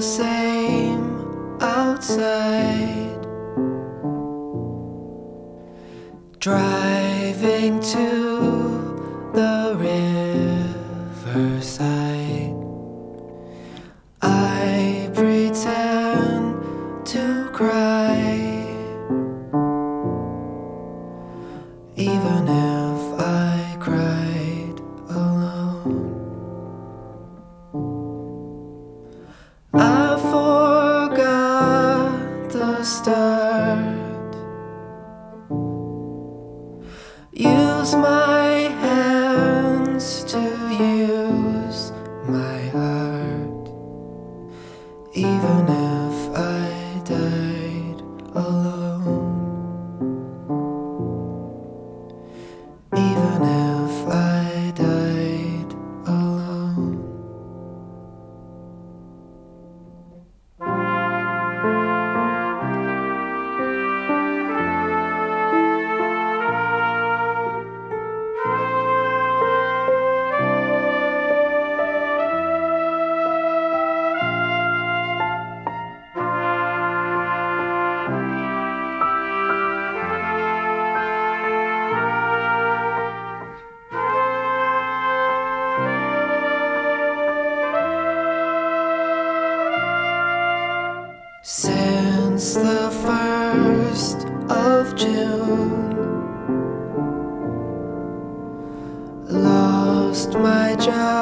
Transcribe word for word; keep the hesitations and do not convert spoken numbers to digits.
same outside, driving to the riverside. I pretend to cry, even if I cried alone. I forgot the start. Use my hands to use my heart, even if I died alone. Even if I died alone. Since the first of June, lost my job.